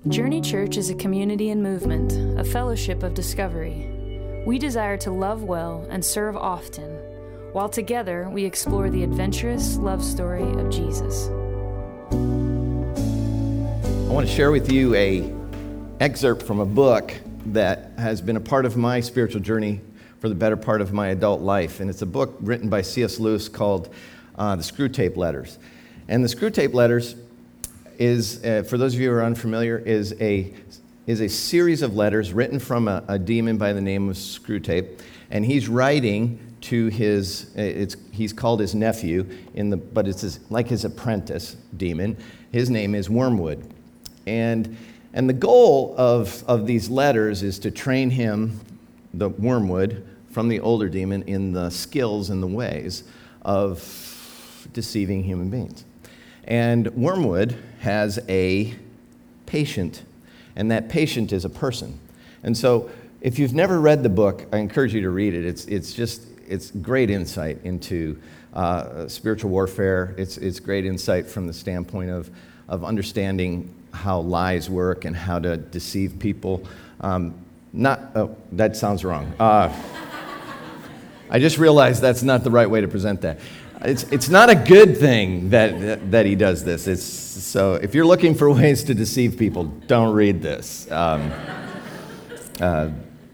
Journey Church is a community and movement, a fellowship of discovery. We desire to love well and serve often, while together we explore the adventurous love story of Jesus. I want to share with you an excerpt from a book that has been a part of my spiritual journey for the better part of my adult life. And it's a book written by C.S. Lewis called The Screwtape Letters. And the Screwtape Letters is, for those of you who are unfamiliar, is a series of letters written from a demon by the name of Screwtape. And he's writing to he's called his nephew, but it's like his apprentice demon. His name is Wormwood. And the goal of these letters is to train him, the Wormwood, from the older demon in the skills and the ways of deceiving human beings. And Wormwood has a patient, and that patient is a person. And so if you've never read the book, I encourage you to read it. It's great insight into spiritual warfare. It's great insight from the standpoint of understanding how lies work and how to deceive people. That sounds wrong. I just realized that's not the right way to present that. It's not a good thing that he does this. So if you're looking for ways to deceive people, don't read this. But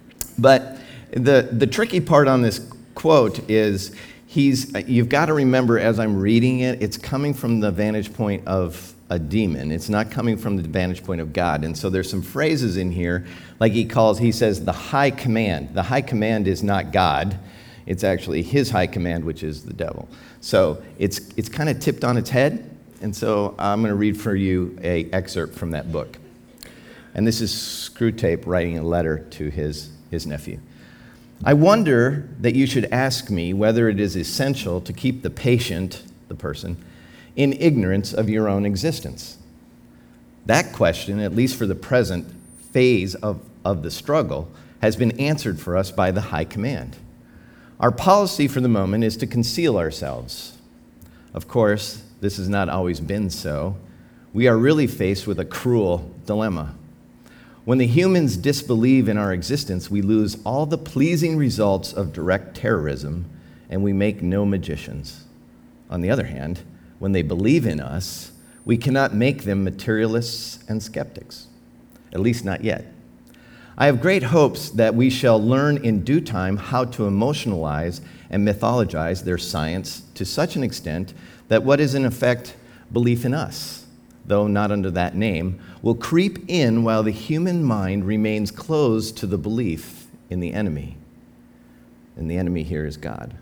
the tricky part on this quote is you've got to remember as I'm reading it, it's coming from the vantage point of a demon. It's not coming from the vantage point of God. And so there's some phrases in here, like he says the high command. The high command is not God. It's actually his high command, which is the devil. So it's kind of tipped on its head. And so I'm going to read for you an excerpt from that book. And this is Screwtape writing a letter to his nephew. I wonder that you should ask me whether it is essential to keep the patient, the person, in ignorance of your own existence. That question, at least for the present phase of the struggle, has been answered for us by the high command. Our policy for the moment is to conceal ourselves. Of course, this has not always been so. We are really faced with a cruel dilemma. When the humans disbelieve in our existence, we lose all the pleasing results of direct terrorism, and we make no magicians. On the other hand, when they believe in us, we cannot make them materialists and skeptics, at least not yet. I have great hopes that we shall learn in due time how to emotionalize and mythologize their science to such an extent that what is in effect belief in us, though not under that name, will creep in while the human mind remains closed to the belief in the enemy. And the enemy here is God.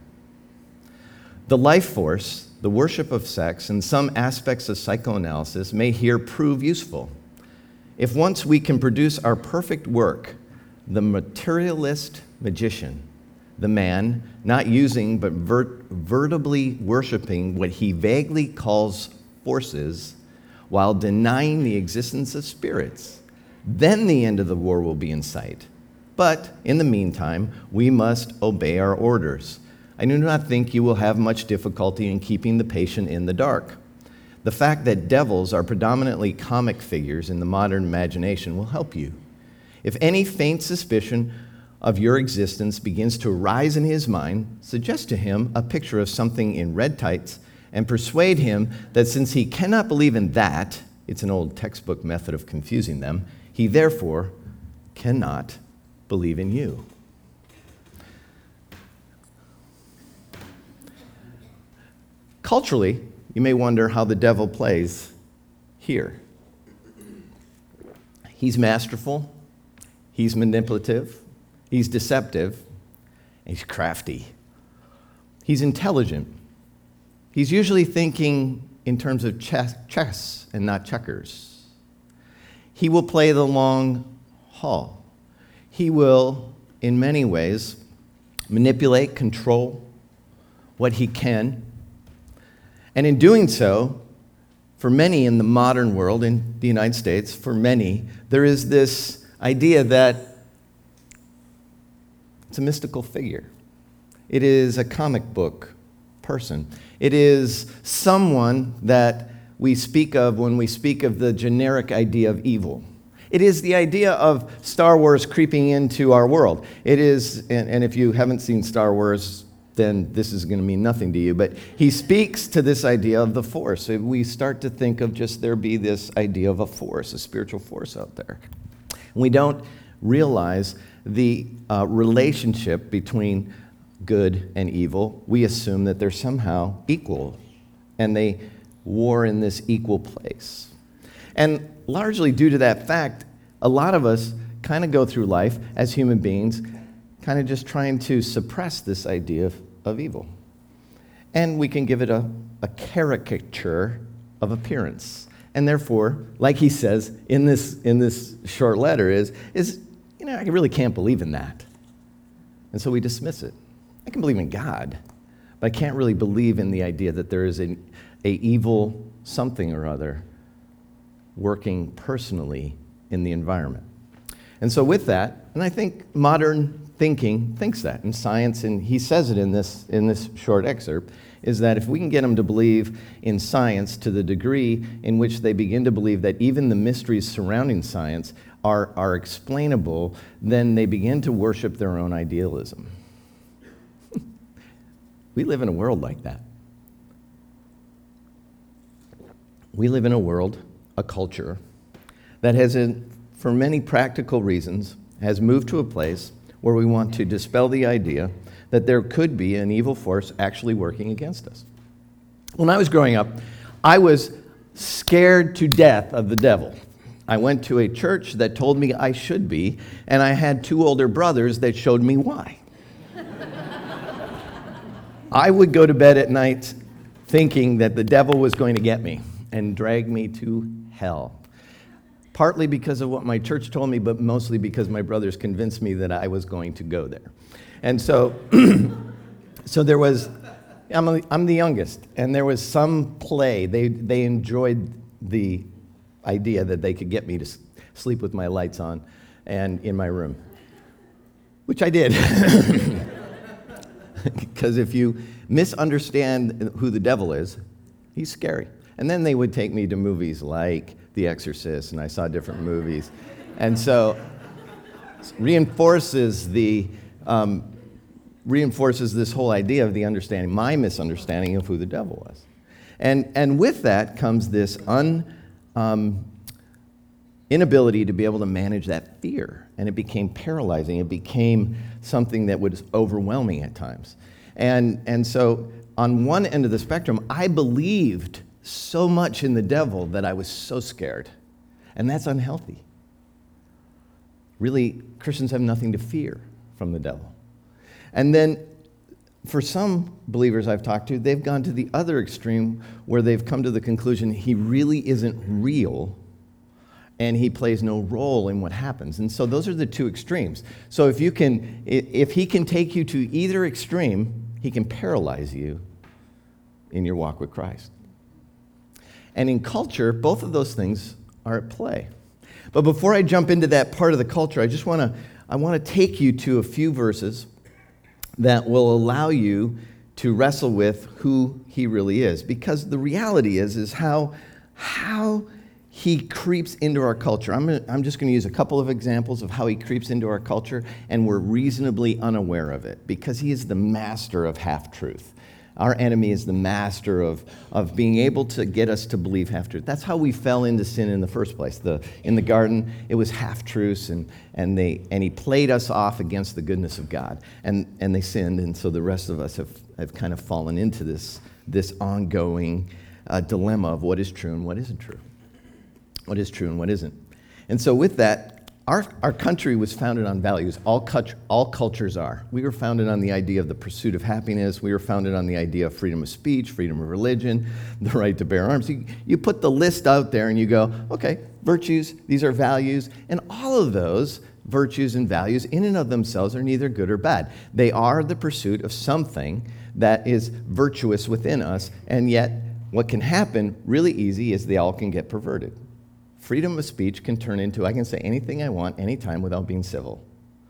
The life force, the worship of sex, and some aspects of psychoanalysis may here prove useful. If once we can produce our perfect work, the materialist magician, the man not using but vertibly worshiping what he vaguely calls forces while denying the existence of spirits, then the end of the war will be in sight. But in the meantime, we must obey our orders. I do not think you will have much difficulty in keeping the patient in the dark. The fact that devils are predominantly comic figures in the modern imagination will help you. If any faint suspicion of your existence begins to arise in his mind, suggest to him a picture of something in red tights and persuade him that since he cannot believe in that, it's an old textbook method of confusing them, he therefore cannot believe in you. Culturally, you may wonder how the devil plays here. He's masterful, he's manipulative, he's deceptive, and he's crafty. He's intelligent. He's usually thinking in terms of chess and not checkers. He will play the long haul. He will, in many ways, manipulate, control what he can. And in doing so, for many in the modern world, in the United States, for many, there is this idea that it's a mystical figure. It is a comic book person. It is someone that we speak of when we speak of the generic idea of evil. It is the idea of Star Wars creeping into our world. It is, and if you haven't seen Star Wars, then this is going to mean nothing to you, but he speaks to this idea of the Force. We start to think of just there be this idea of a force, a spiritual force out there. We don't realize the relationship between good and evil. We assume that they're somehow equal, and they war in this equal place. And largely due to that fact, a lot of us kind of go through life as human beings, kind of just trying to suppress this idea of evil. And we can give it a caricature of appearance. And therefore, like he says in this short letter, is I really can't believe in that. And so we dismiss it. I can believe in God, but I can't really believe in the idea that there is a evil something or other working personally in the environment. And so with that, and I think modern thinking thinks that, and science, and he says it in this short excerpt, is that if we can get them to believe in science to the degree in which they begin to believe that even the mysteries surrounding science are explainable, then they begin to worship their own idealism. We live in a world like that. We live in a world, a culture, that has, for many practical reasons, has moved to a place where we want to dispel the idea that there could be an evil force actually working against us. When I was growing up, I was scared to death of the devil. I went to a church that told me I should be, and I had two older brothers that showed me why. I would go to bed at night thinking that the devil was going to get me and drag me to hell. Partly because of what my church told me, but mostly because my brothers convinced me that I was going to go there. And so, there was, I'm the youngest, and there was some play. They enjoyed the idea that they could get me to sleep with my lights on and in my room, which I did. Because if you misunderstand who the devil is, he's scary. And then they would take me to movies like The Exorcist, and I saw different movies. And so reinforces this whole idea of the understanding, my misunderstanding of who the devil was. And with that comes this inability to be able to manage that fear. And it became paralyzing. It became something that was overwhelming at times. And so on one end of the spectrum, I believed so much in the devil that I was so scared. And that's unhealthy. Really, Christians have nothing to fear from the devil. And then for some believers I've talked to, they've gone to the other extreme where they've come to the conclusion he really isn't real and he plays no role in what happens. And so those are the two extremes. So if he can take you to either extreme, he can paralyze you in your walk with Christ. And in culture, both of those things are at play. But before I jump into that part of the culture, I want to take you to a few verses that will allow you to wrestle with who he really is. Because the reality is how he creeps into our culture. I'm just going to use a couple of examples of how he creeps into our culture, and we're reasonably unaware of it, because he is the master of half-truth. Our enemy is the master of being able to get us to believe half-truth. That's how we fell into sin in the first place. In the garden, it was half-truths, and he played us off against the goodness of God. And they sinned, and so the rest of us have kind of fallen into this ongoing dilemma of what is true and what isn't true. What is true and what isn't. And so with that, our country was founded on values. All cultures are. We were founded on the idea of the pursuit of happiness. We were founded on the idea of freedom of speech, freedom of religion, the right to bear arms. You put the list out there and you go, okay, virtues, these are values, and all of those virtues and values in and of themselves are neither good or bad. They are the pursuit of something that is virtuous within us, and yet what can happen really easy is they all can get perverted. Freedom of speech can turn into, I can say anything I want, anytime, without being civil.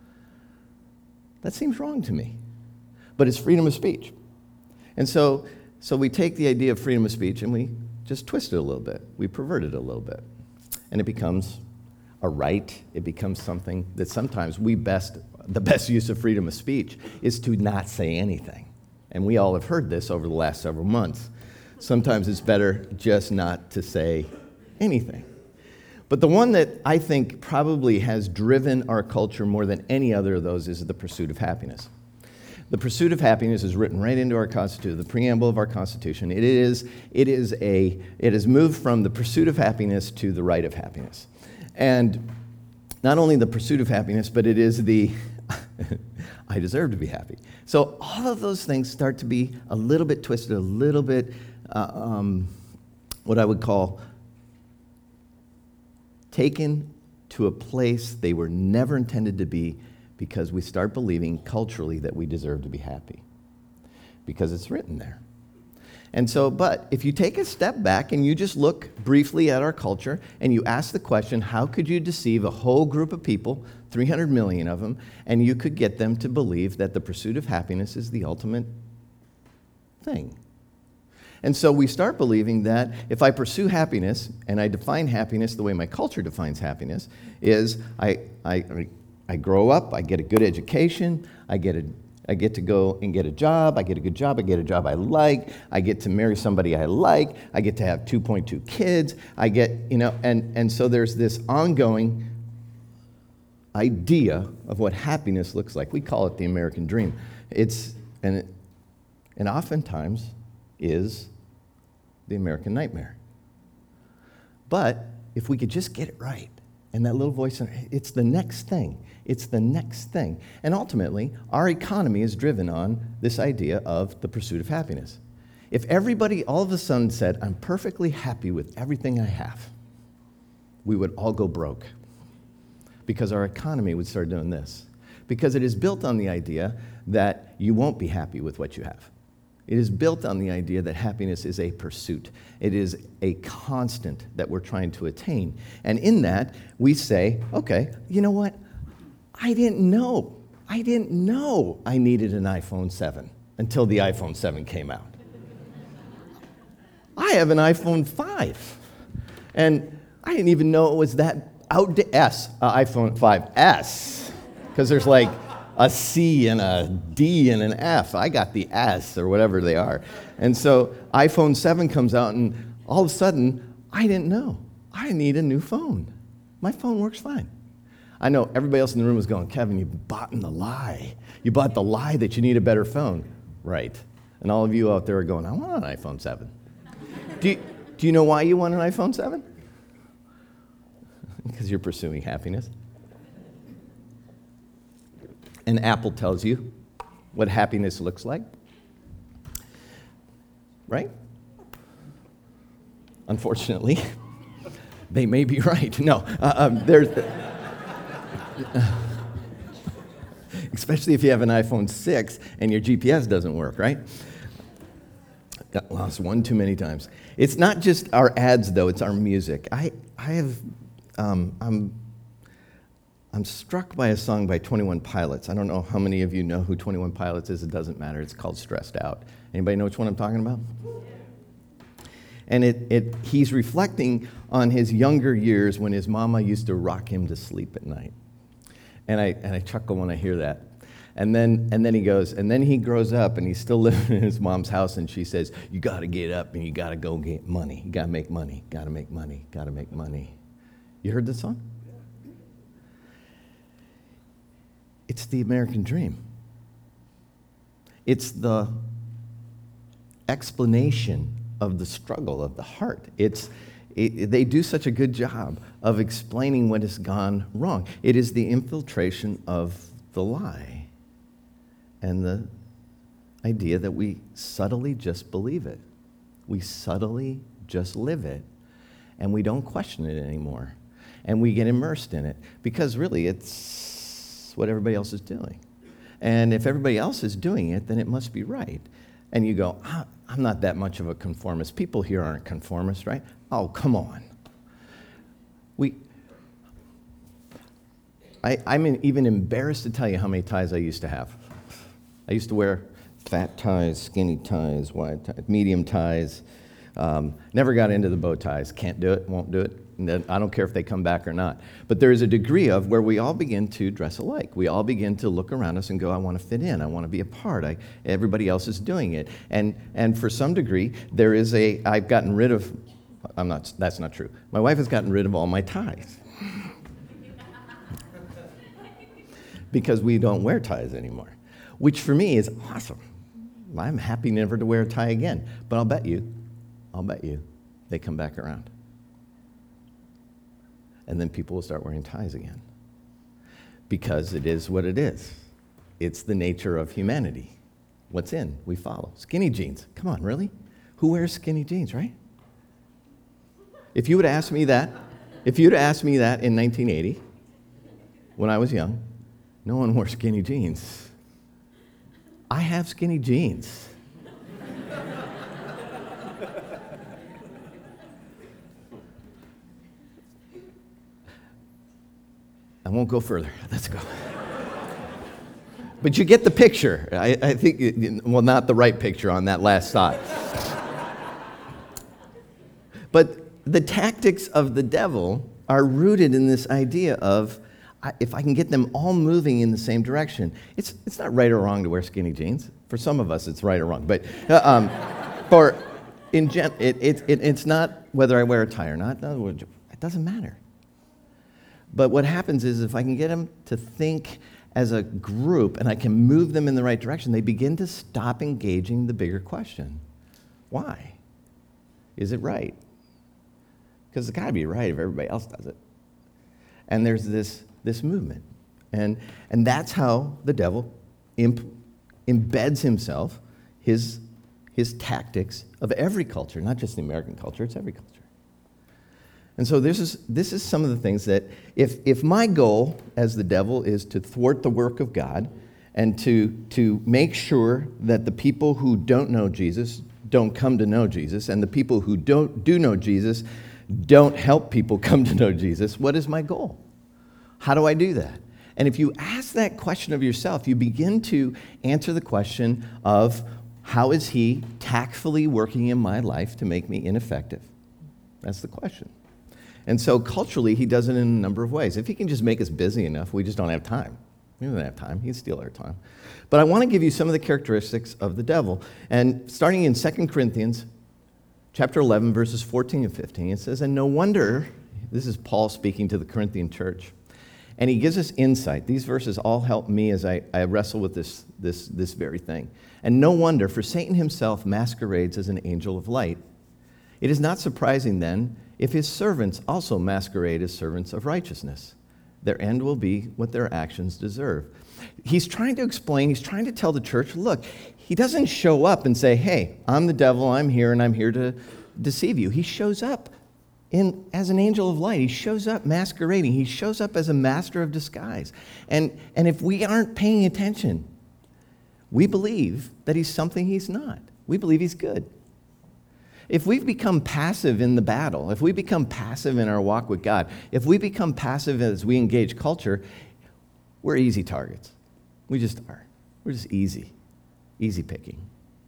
That seems wrong to me. But it's freedom of speech. And so we take the idea of freedom of speech and we just twist it a little bit. We pervert it a little bit. And it becomes a right. It becomes something that sometimes the best use of freedom of speech is to not say anything. And we all have heard this over the last several months. Sometimes it's better just not to say anything. But the one that I think probably has driven our culture more than any other of those is the pursuit of happiness. The pursuit of happiness is written right into our Constitution, the preamble of our Constitution. It has moved from the pursuit of happiness to the right of happiness. And not only the pursuit of happiness, but it is the I deserve to be happy. So all of those things start to be a little bit twisted, a little bit what I would call taken to a place they were never intended to be, because we start believing culturally that we deserve to be happy because it's written there. And so, but if you take a step back and you just look briefly at our culture and you ask the question, how could you deceive a whole group of people, 300 million of them, and you could get them to believe that the pursuit of happiness is the ultimate thing? And so we start believing that if I pursue happiness, and I define happiness the way my culture defines happiness, is I grow up, I get a good education, I get to go and get a job, I get a good job, I get a job I like, I get to marry somebody I like, I get to have 2.2 kids, and so there's this ongoing idea of what happiness looks like. We call it the American dream. And oftentimes is the American nightmare. But if we could just get it right, and that little voice, it's the next thing. It's the next thing. And ultimately, our economy is driven on this idea of the pursuit of happiness. If everybody all of a sudden said, I'm perfectly happy with everything I have, we would all go broke, because our economy would start doing this. Because it is built on the idea that you won't be happy with what you have. It is built on the idea that happiness is a pursuit. It is a constant that we're trying to attain. And in that, we say, okay, you know what? I didn't know I needed an iPhone 7 until the iPhone 7 came out. I have an iPhone 5. And I didn't even know it was that iPhone 5S. Because there's like a C and a D and an F. I got the S or whatever they are. And so iPhone 7 comes out, and all of a sudden, I didn't know. I need a new phone. My phone works fine. I know everybody else in the room was going, Kevin, you bought the lie. You bought the lie that you need a better phone. Right. And all of you out there are going, I want an iPhone 7. Do you know why you want an iPhone 7? Because you're pursuing happiness. And Apple tells you what happiness looks like, right? Unfortunately, they may be right. No, especially if you have an iPhone 6 and your GPS doesn't work, right? Got lost one too many times. It's not just our ads, though. It's our music. I'm struck by a song by 21 Pilots. I don't know how many of you know who 21 Pilots is. It doesn't matter. It's called Stressed Out. Anybody know which one I'm talking about? And he's reflecting on his younger years when his mama used to rock him to sleep at night. And I chuckle when I hear that. And then he goes, and then he grows up and he's still living in his mom's house, and she says, you got to get up and you got to go get money. You got to make money, got to make money, got to make money. You heard this song? It's the American dream. It's the explanation of the struggle of the heart. They do such a good job of explaining what has gone wrong. It is the infiltration of the lie and the idea that we subtly just believe it. We subtly just live it, and we don't question it anymore. And we get immersed in it because really it's what everybody else is doing. And if everybody else is doing it, then it must be right. And you go, I'm not that much of a conformist. People here aren't conformists, right? Oh, come on. I'm even embarrassed to tell you how many ties I used to have. I used to wear fat ties, skinny ties, wide ties, medium ties. Never got into the bow ties. Can't do it, won't do it. I don't care if they come back or not. But there is a degree of where we all begin to dress alike. We all begin to look around us and go, I want to fit in. I want to be a part. Everybody else is doing it. And for some degree, there is I've gotten rid of, that's not true. My wife has gotten rid of all my ties. Because we don't wear ties anymore, which for me is awesome. I'm happy never to wear a tie again. But I'll bet you, they come back around. And then people will start wearing ties again. Because it is what it is. It's the nature of humanity. What's in, we follow. Skinny jeans. Come on, really? Who wears skinny jeans, right? If you would have asked me that in 1980, when I was young, no one wore skinny jeans. I have skinny jeans. I won't go further. Let's go. But you get the picture. I think, well, not the right picture on that last thought. But the tactics of the devil are rooted in this idea of, if I can get them all moving in the same direction. It's not right or wrong to wear skinny jeans. For some of us, it's right or wrong. But it's not whether I wear a tie or not. It doesn't matter. But what happens is if I can get them to think as a group and I can move them in the right direction, they begin to stop engaging the bigger question. Why? Is it right? Because it's got to be right if everybody else does it. And there's this movement. And that's how the devil embeds himself, his tactics of every culture, not just the American culture, it's every culture. And so this is some of the things that if my goal as the devil is to thwart the work of God and to make sure that the people who don't know Jesus don't come to know Jesus, and the people who do know Jesus don't help people come to know Jesus, what is my goal? How do I do that? And if you ask that question of yourself, you begin to answer the question of, how is he tactfully working in my life to make me ineffective? That's the question. And so culturally, he does it in a number of ways. If he can just make us busy enough, we just don't have time. We don't have time. He can steal our time. But I want to give you some of the characteristics of the devil. And starting in 2 Corinthians chapter 11, verses 14 and 15, it says, and no wonder, this is Paul speaking to the Corinthian church, and he gives us insight. These verses all help me as I wrestle with this very thing. And no wonder, for Satan himself masquerades as an angel of light. It is not surprising then if his servants also masquerade as servants of righteousness. Their end will be what their actions deserve. He's trying to explain, he's trying to tell the church, look, he doesn't show up and say, hey, I'm the devil, I'm here, and I'm here to deceive you. He shows up as an angel of light. He shows up masquerading. He shows up as a master of disguise. And if we aren't paying attention, we believe that he's something he's not. We believe he's good. If we've become passive in the battle, if we become passive in our walk with God, if we become passive as we engage culture, we're easy targets. We just are. We're just easy picking.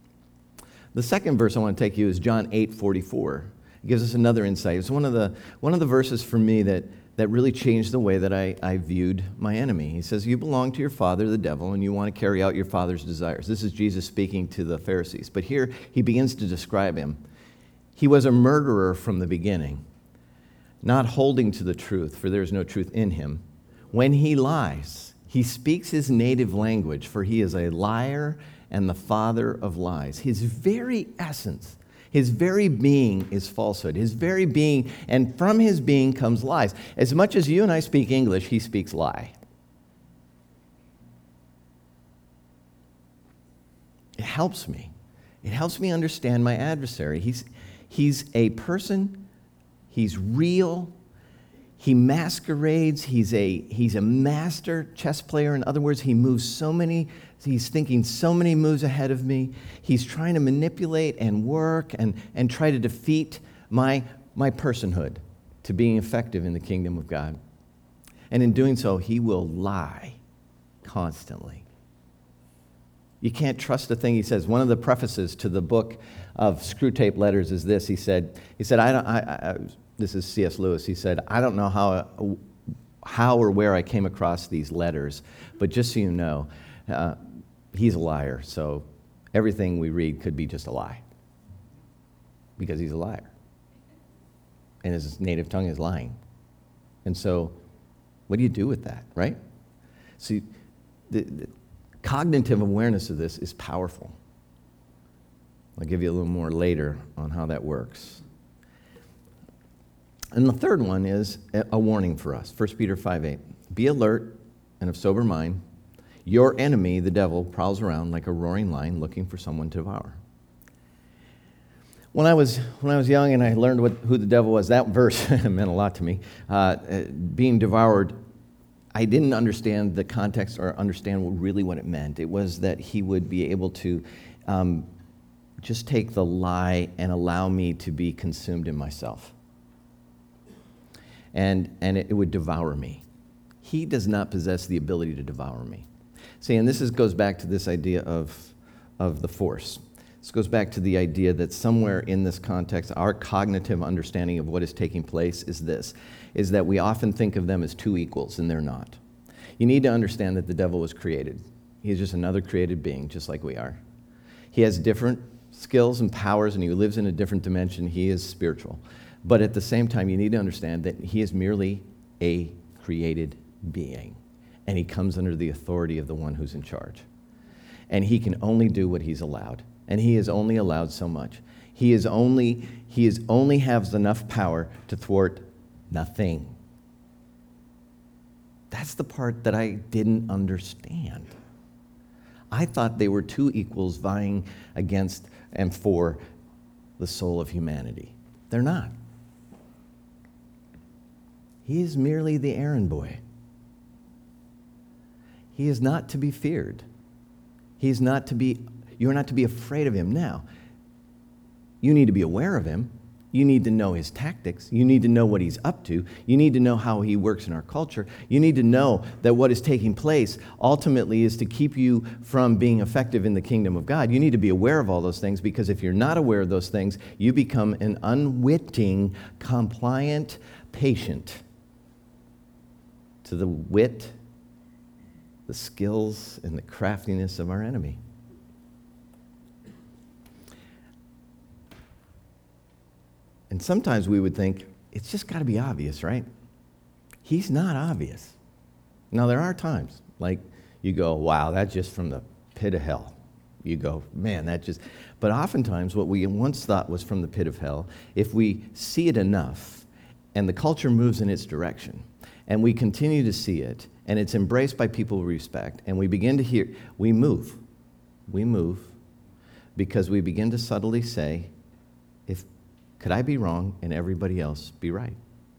The second verse I want to take you is John 8:44. It gives us another insight. It's one of the verses for me that really changed the way that I viewed my enemy. He says, you belong to your father, the devil, and you want to carry out your father's desires. This is Jesus speaking to the Pharisees. But here he begins to describe him. He was a murderer from the beginning, not holding to the truth, for there is no truth in him. When he lies, he speaks his native language, for he is a liar and the father of lies. His very essence, his very being is falsehood. His very being, and from his being comes lies. As much as you and I speak English, he speaks lie. It helps me. It helps me understand my adversary. He's a person. He's real. He masquerades. He's a master chess player. In other words, he's thinking so many moves ahead of me. He's trying to manipulate and work and try to defeat my personhood to being effective in the kingdom of God. And in doing so, he will lie constantly. You can't trust a thing he says. One of the prefaces to the book of Screwtape Letters is this. He said, This is C.S. Lewis. He said, I don't know how or where I came across these letters, but just so you know, he's a liar, so everything we read could be just a lie, because he's a liar. And his native tongue is lying. And so, what do you do with that, right? See, the cognitive awareness of this is powerful. I'll give you a little more later on how that works. And the third one is a warning for us. 1 Peter 5:8. Be alert and of sober mind. Your enemy, the devil, prowls around like a roaring lion looking for someone to devour. When I was young and I learned who the devil was, that verse meant a lot to me. Being devoured, I didn't understand the context or understand really what it meant. It was that he would be able to just take the lie and allow me to be consumed in myself. And it would devour me. He does not possess the ability to devour me. See, and this goes back to this idea of the force. This goes back to the idea that somewhere in this context, our cognitive understanding of what is taking place is that we often think of them as two equals, and they're not. You need to understand that the devil was created. He's just another created being, just like we are. He has different skills and powers, and he lives in a different dimension. He is spiritual. But at the same time, you need to understand that he is merely a created being, and he comes under the authority of the one who's in charge. And he can only do what he's allowed. And he is only allowed so much. He only has enough power to thwart nothing. That's the part that I didn't understand. I thought they were two equals vying against and for the soul of humanity. They're not. He is merely the errand boy. He is not to be feared. You're not to be afraid of him now. You need to be aware of him. You need to know his tactics. You need to know what he's up to. You need to know how he works in our culture. You need to know that what is taking place ultimately is to keep you from being effective in the kingdom of God. You need to be aware of all those things, because if you're not aware of those things, you become an unwitting, compliant patient to the wit, the skills, and the craftiness of our enemy. And sometimes we would think, it's just got to be obvious, right? He's not obvious. Now, there are times, like you go, wow, that's just from the pit of hell. You go, man, that just... But oftentimes, what we once thought was from the pit of hell, if we see it enough, and the culture moves in its direction, and we continue to see it, and it's embraced by people we respect, and we begin to hear, we move, because we begin to subtly say, could I be wrong and everybody else be right?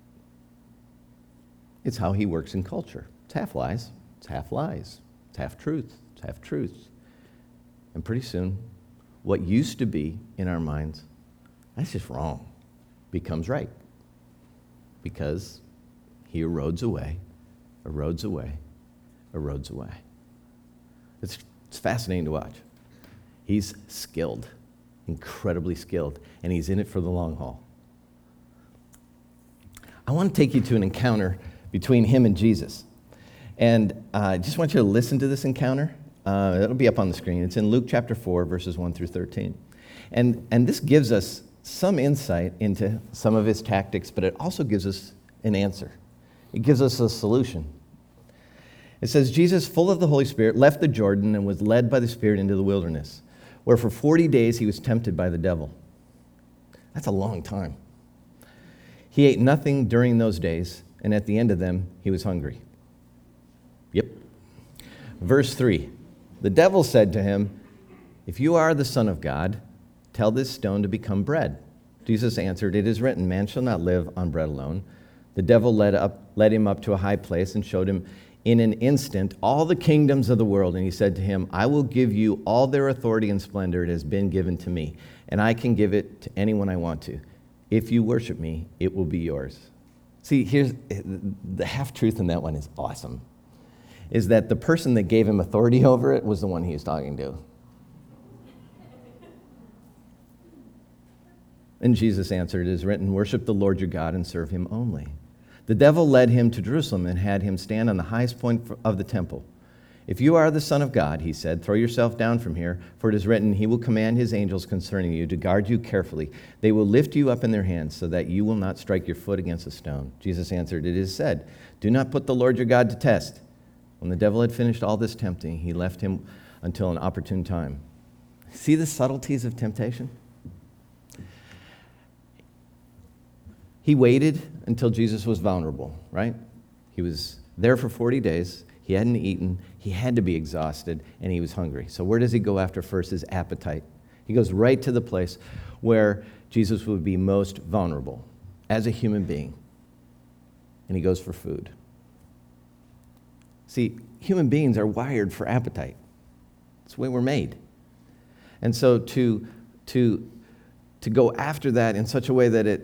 It's how he works in culture. It's half lies, it's half lies, it's half truth, it's half truths. And pretty soon, what used to be in our minds, that's just wrong, becomes right. Because he erodes away. It's fascinating to watch. He's skilled. Incredibly skilled, and he's in it for the long haul. I want to take you to an encounter between him and Jesus. And I just want you to listen to this encounter. It'll be up on the screen. It's in Luke chapter 4, verses 1 through 13. And this gives us some insight into some of his tactics, but it also gives us an answer. It gives us a solution. It says, Jesus, full of the Holy Spirit, left the Jordan and was led by the Spirit into the wilderness, where for 40 days he was tempted by the devil. That's a long time. He ate nothing during those days, and at the end of them, he was hungry. Yep. Verse 3, the devil said to him, if you are the Son of God, tell this stone to become bread. Jesus answered, it is written, man shall not live on bread alone. The devil led him up to a high place and showed him in an instant all the kingdoms of the world. And he said to him, I will give you all their authority and splendor. It has been given to me, and I can give it to anyone I want to. If you worship me, it will be yours. See, here's the half-truth in that one is awesome, is that the person that gave him authority over it was the one he was talking to. And Jesus answered, "It is written, worship the Lord your God and serve him only." The devil led him to Jerusalem and had him stand on the highest point of the temple. "If you are the Son of God," he said, "throw yourself down from here, for it is written, he will command his angels concerning you to guard you carefully. They will lift you up in their hands so that you will not strike your foot against a stone." Jesus answered, "It is said, do not put the Lord your God to test." When the devil had finished all this tempting, he left him until an opportune time. See the subtleties of temptation? He waited until Jesus was vulnerable, right? He was there for 40 days. He hadn't eaten. He had to be exhausted, and he was hungry. So where does he go after first? His appetite. He goes right to the place where Jesus would be most vulnerable as a human being, and he goes for food. See, human beings are wired for appetite. It's the way we're made. And so to go after that in such a way that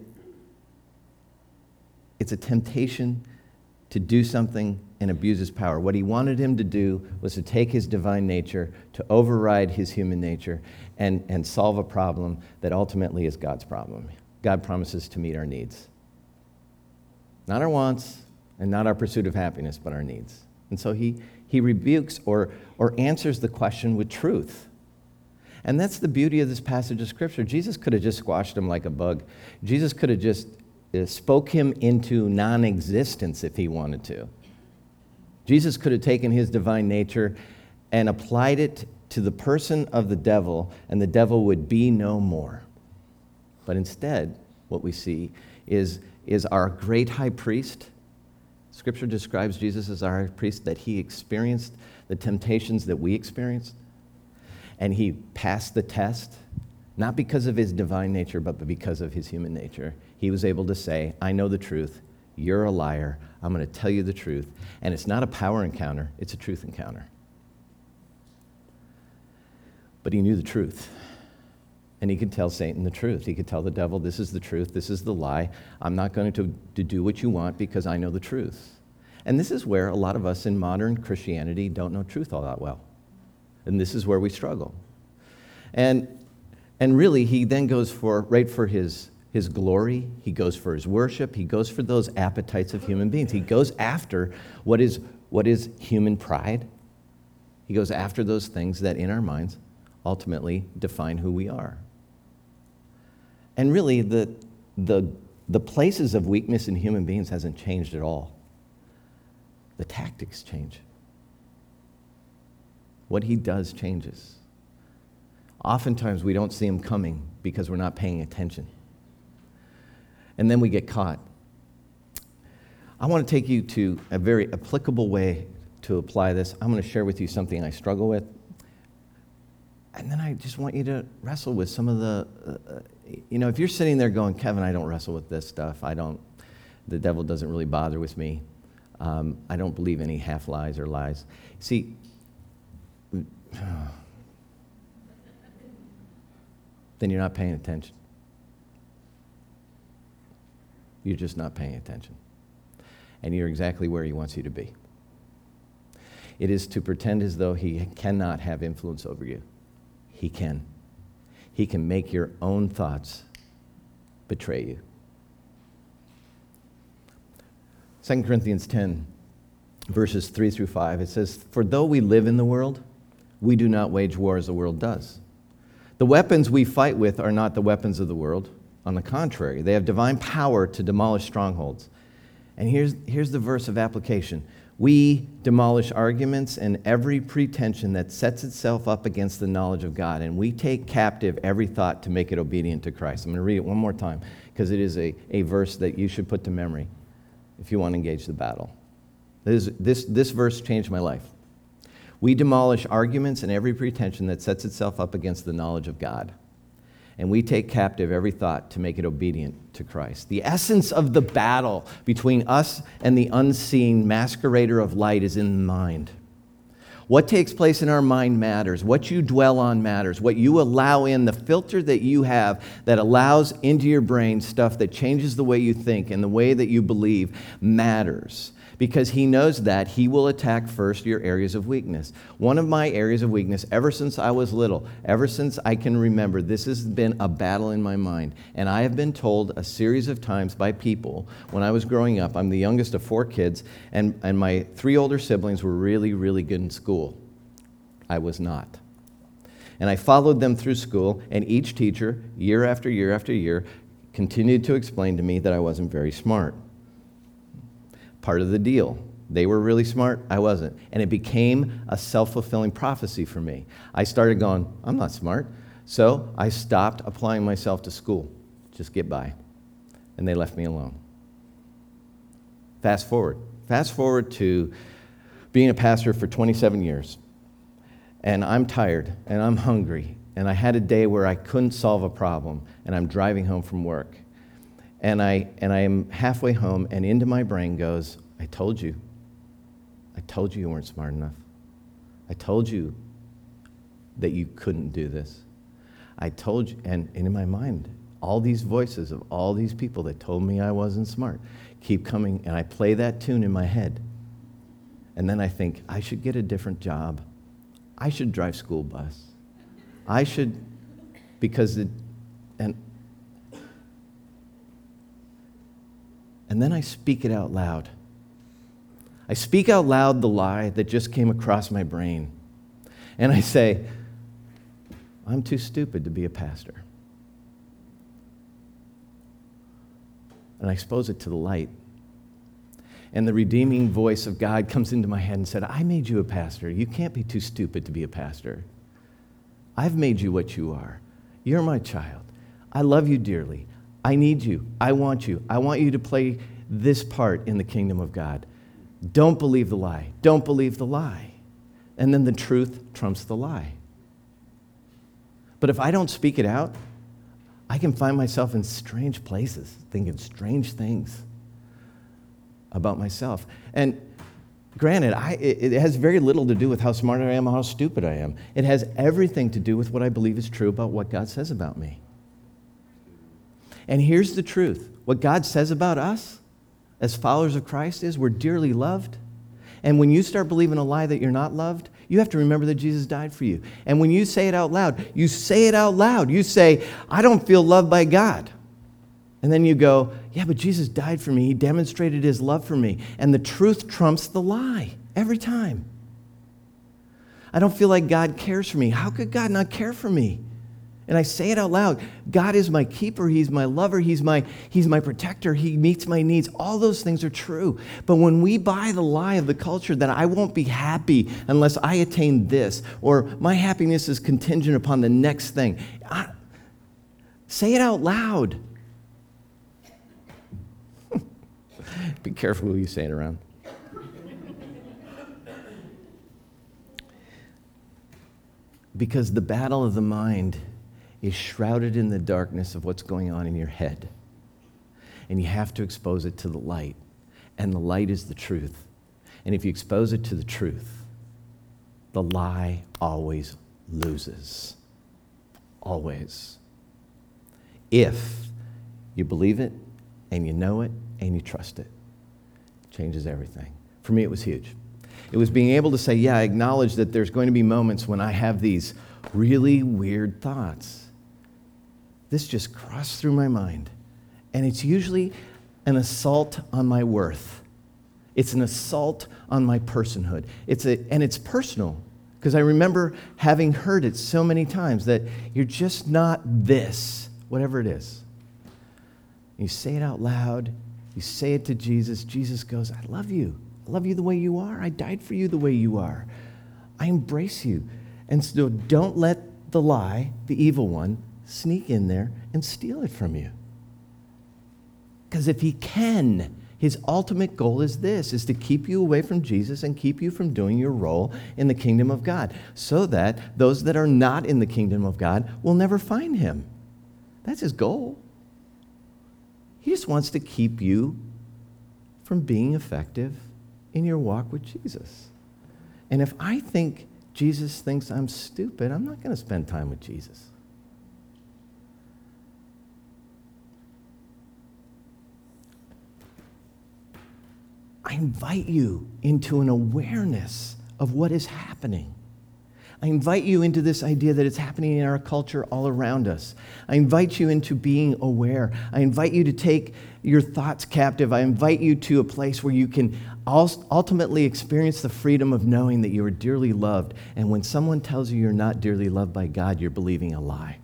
it's a temptation to do something and abuse his power. What he wanted him to do was to take his divine nature, to override his human nature, and solve a problem that ultimately is God's problem. God promises to meet our needs. Not our wants and not our pursuit of happiness, but our needs. And so he rebukes or answers the question with truth. And that's the beauty of this passage of Scripture. Jesus could have just squashed him like a bug. Jesus could have just spoke him into non-existence if he wanted to. Jesus could have taken his divine nature and applied it to the person of the devil, and the devil would be no more. But instead, what we see is our great high priest. Scripture describes Jesus as our high priest, that he experienced the temptations that we experienced, and he passed the test, not because of his divine nature, but because of his human nature. He was able to say, I know the truth, you're a liar, I'm going to tell you the truth. And it's not a power encounter, it's a truth encounter. But he knew the truth. And he could tell Satan the truth. He could tell the devil, this is the truth, this is the lie. I'm not going to do what you want because I know the truth. And this is where a lot of us in modern Christianity don't know truth all that well. And this is where we struggle. And really, he then goes for his glory. He goes for his worship. He goes for those appetites of human beings. He goes after what is human pride. He goes after those things that in our minds ultimately define who we are. And really, the places of weakness in human beings hasn't changed at all. The tactics change. What he does changes. Oftentimes we don't see him coming because we're not paying attention. And then we get caught. I want to take you to a very applicable way to apply this. I'm going to share with you something I struggle with. And then I just want you to wrestle with some of the, if you're sitting there going, Kevin, I don't wrestle with this stuff. The devil doesn't really bother with me. I don't believe any half lies or lies. See, then you're not paying attention. You're just not paying attention. And you're exactly where he wants you to be. It is to pretend as though he cannot have influence over you. He can. He can make your own thoughts betray you. 2 Corinthians 10, verses 3 through 5, it says, "For though we live in the world, we do not wage war as the world does. The weapons we fight with are not the weapons of the world. On the contrary, they have divine power to demolish strongholds." And here's the verse of application. "We demolish arguments and every pretension that sets itself up against the knowledge of God, and we take captive every thought to make it obedient to Christ." I'm going to read it one more time because it is a verse that you should put to memory if you want to engage the battle. This verse changed my life. "We demolish arguments and every pretension that sets itself up against the knowledge of God, and we take captive every thought to make it obedient to Christ." The essence of the battle between us and the unseen masquerader of light is in the mind. What takes place in our mind matters. What you dwell on matters. What you allow in, the filter that you have that allows into your brain stuff that changes the way you think and the way that you believe matters. Because he knows that he will attack first your areas of weakness. One of my areas of weakness, ever since I was little, ever since I can remember, this has been a battle in my mind. And I have been told a series of times by people when I was growing up, I'm the youngest of 4 kids, and my 3 older siblings were really, really good in school. I was not. And I followed them through school, and each teacher, year after year after year, continued to explain to me that I wasn't very smart. Part of the deal. They were really smart, I wasn't. And it became a self-fulfilling prophecy for me. I started going, I'm not smart. So I stopped applying myself to school. Just get by. And they left me alone. Fast forward. Fast forward to being a pastor for 27 years. And I'm tired, and I'm hungry. And I had a day where I couldn't solve a problem, and I'm driving home from work. And I am halfway home, and into my brain goes, I told you you weren't smart enough. I told you that you couldn't do this. I told you, and in my mind, all these voices of all these people that told me I wasn't smart keep coming, and I play that tune in my head. And then I think, I should get a different job. I should drive school bus. I should, because and then I speak it out loud. I speak out loud the lie that just came across my brain. And I say, I'm too stupid to be a pastor. And I expose it to the light. And the redeeming voice of God comes into my head and said, I made you a pastor. You can't be too stupid to be a pastor. I've made you what you are. You're my child. I love you dearly. I need you. I want you. I want you to play this part in the kingdom of God. Don't believe the lie. Don't believe the lie. And then the truth trumps the lie. But if I don't speak it out, I can find myself in strange places, thinking strange things about myself. And granted, it has very little to do with how smart I am or how stupid I am. It has everything to do with what I believe is true about what God says about me. And here's the truth. What God says about us as followers of Christ is we're dearly loved. And when you start believing a lie that you're not loved, you have to remember that Jesus died for you. And when you say it out loud, you say it out loud. You say, I don't feel loved by God. And then you go, yeah, but Jesus died for me. He demonstrated his love for me. And the truth trumps the lie every time. I don't feel like God cares for me. How could God not care for me? And I say it out loud. God is my keeper. He's my lover. He's my protector. He meets my needs. All those things are true. But when we buy the lie of the culture that I won't be happy unless I attain this, or my happiness is contingent upon the next thing, say it out loud. Be careful who you say it around. Because the battle of the mind is shrouded in the darkness of what's going on in your head. And you have to expose it to the light. And the light is the truth. And if you expose it to the truth, the lie always loses. Always. If you believe it, and you know it, and you trust it. It changes everything. For me, it was huge. It was being able to say, yeah, I acknowledge that there's going to be moments when I have these really weird thoughts. This just crossed through my mind. And it's usually an assault on my worth. It's an assault on my personhood. And it's personal. Because I remember having heard it so many times that you're just not this, whatever it is. You say it out loud. You say it to Jesus. Jesus goes, I love you. I love you the way you are. I died for you the way you are. I embrace you. And so don't let the lie, the evil one, sneak in there and steal it from you. Because if he can, his ultimate goal is this, is to keep you away from Jesus and keep you from doing your role in the kingdom of God, so that those that are not in the kingdom of God will never find him. That's his goal. He just wants to keep you from being effective in your walk with Jesus. And if I think Jesus thinks I'm stupid, I'm not going to spend time with Jesus. I invite you into an awareness of what is happening. I invite you into this idea that it's happening in our culture all around us. I invite you into being aware. I invite you to take your thoughts captive. I invite you to a place where you can ultimately experience the freedom of knowing that you are dearly loved. And when someone tells you you're not dearly loved by God, you're believing a lie.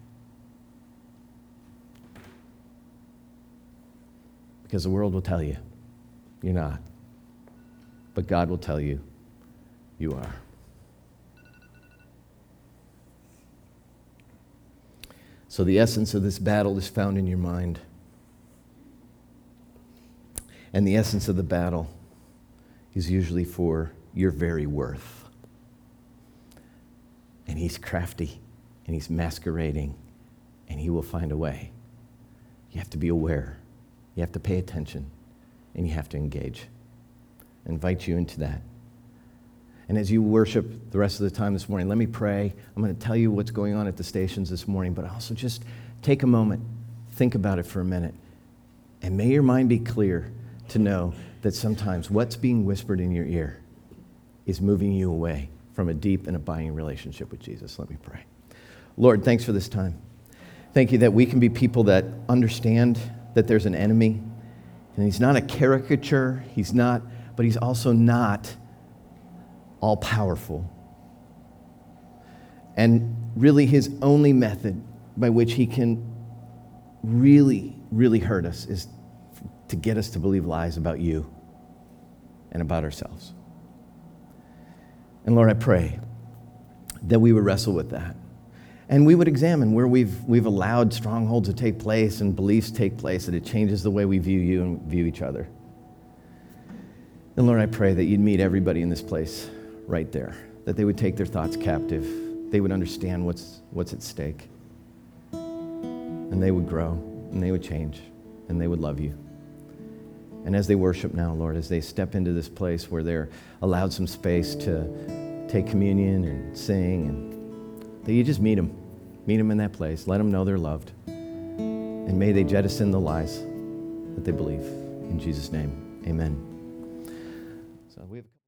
Because the world will tell you you're not. But God will tell you you are. So the essence of this battle is found in your mind. And the essence of the battle is usually for your very worth. And he's crafty, and he's masquerading, and he will find a way. You have to be aware. You have to pay attention, and you have to engage. I invite you into that. And as you worship the rest of the time this morning, let me pray. I'm going to tell you what's going on at the stations this morning, but also just take a moment, think about it for a minute, and may your mind be clear to know that sometimes what's being whispered in your ear is moving you away from a deep and abiding relationship with Jesus. Let me pray. Lord, thanks for this time. Thank you that we can be people that understand that there's an enemy, and he's not a caricature, but he's also not all-powerful. And really his only method by which he can really, really hurt us is to get us to believe lies about you and about ourselves. And Lord, I pray that we would wrestle with that. And we would examine where we've allowed strongholds to take place and beliefs take place, that it changes the way we view you and view each other. And Lord, I pray that you'd meet everybody in this place right there, that they would take their thoughts captive, they would understand what's at stake, and they would grow, and they would change, and they would love you. And as they worship now, Lord, as they step into this place where they're allowed some space to take communion and sing, and that you just meet them in that place, let them know they're loved, and may they jettison the lies that they believe. In Jesus' name, amen. So we have